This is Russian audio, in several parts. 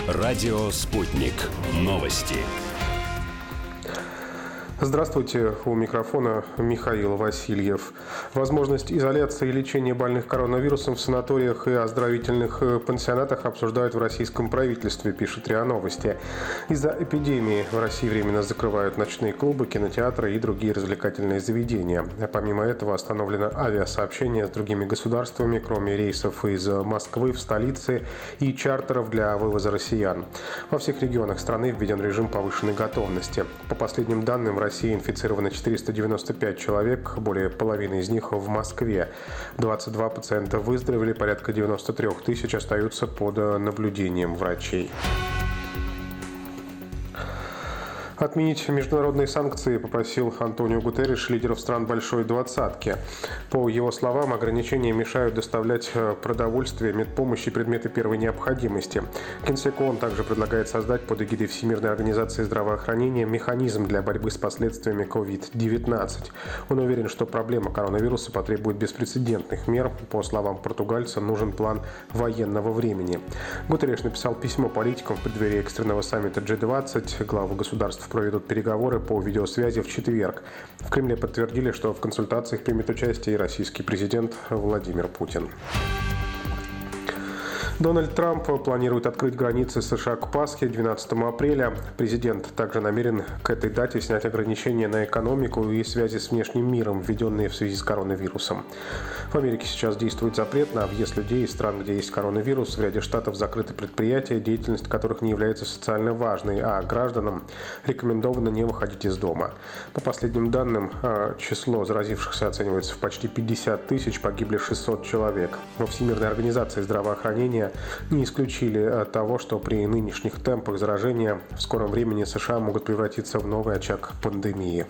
Радио «Спутник». Новости. Здравствуйте, у микрофона Михаил Васильев. Возможность изоляции и лечения больных коронавирусом в санаториях и оздоровительных пансионатах обсуждают в российском правительстве, пишет РИА Новости. Из-за эпидемии в России временно закрывают ночные клубы, кинотеатры и другие развлекательные заведения. Помимо этого остановлено авиасообщение с другими государствами, кроме рейсов из Москвы в столице и чартеров для вывоза россиян. Во всех регионах страны введен режим повышенной готовности. По последним данным, в России инфицировано 495 человек, более половины из них в Москве. 22 пациента выздоровели, порядка 93 тысяч остаются под наблюдением врачей. Отменить международные санкции попросил Антонио Гутерриш лидеров стран Большой Двадцатки. По его словам, ограничения мешают доставлять продовольствие, медпомощь и предметы первой необходимости. Генсеку он также предлагает создать под эгидой Всемирной организации здравоохранения механизм для борьбы с последствиями COVID-19. Он уверен, что проблема коронавируса потребует беспрецедентных мер. По словам португальца, нужен план военного времени. Гутерриш написал письмо политикам в преддверии экстренного саммита G20. Главы государств проведут переговоры по видеосвязи в четверг. В Кремле подтвердили, что в консультациях примет участие и российский президент Владимир Путин. Дональд Трамп планирует открыть границы США к Пасхе 12 апреля. Президент также намерен к этой дате снять ограничения на экономику и связи с внешним миром, введенные в связи с коронавирусом. В Америке сейчас действует запрет на въезд людей из стран, где есть коронавирус. В ряде штатов закрыты предприятия, деятельность которых не является социально важной, а гражданам рекомендовано не выходить из дома. По последним данным, число заразившихся оценивается в почти 50 тысяч, погибли 600 человек. Во Всемирной организации здравоохранения не исключили того, что при нынешних темпах заражения в скором времени США могут превратиться в новый очаг пандемии.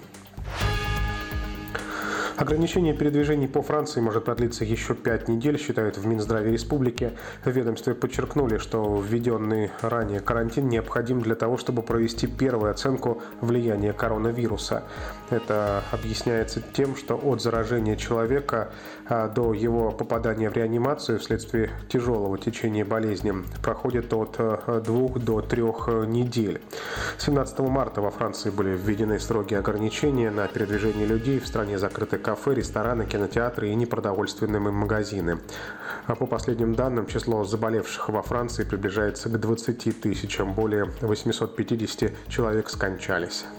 Ограничение передвижений по Франции может продлиться еще 5 недель, считают в Минздраве республики. В ведомстве подчеркнули, что введенный ранее карантин необходим для того, чтобы провести первую оценку влияния коронавируса. Это объясняется тем, что от заражения человека до его попадания в реанимацию вследствие тяжелого течения болезни проходит от 2 до 3 недель. 17 марта во Франции были введены строгие ограничения на передвижение людей, в стране закрыты кафе, рестораны, кинотеатры и непродовольственные магазины. А по последним данным, число заболевших во Франции приближается к 20 тысячам. Более 850 человек скончались.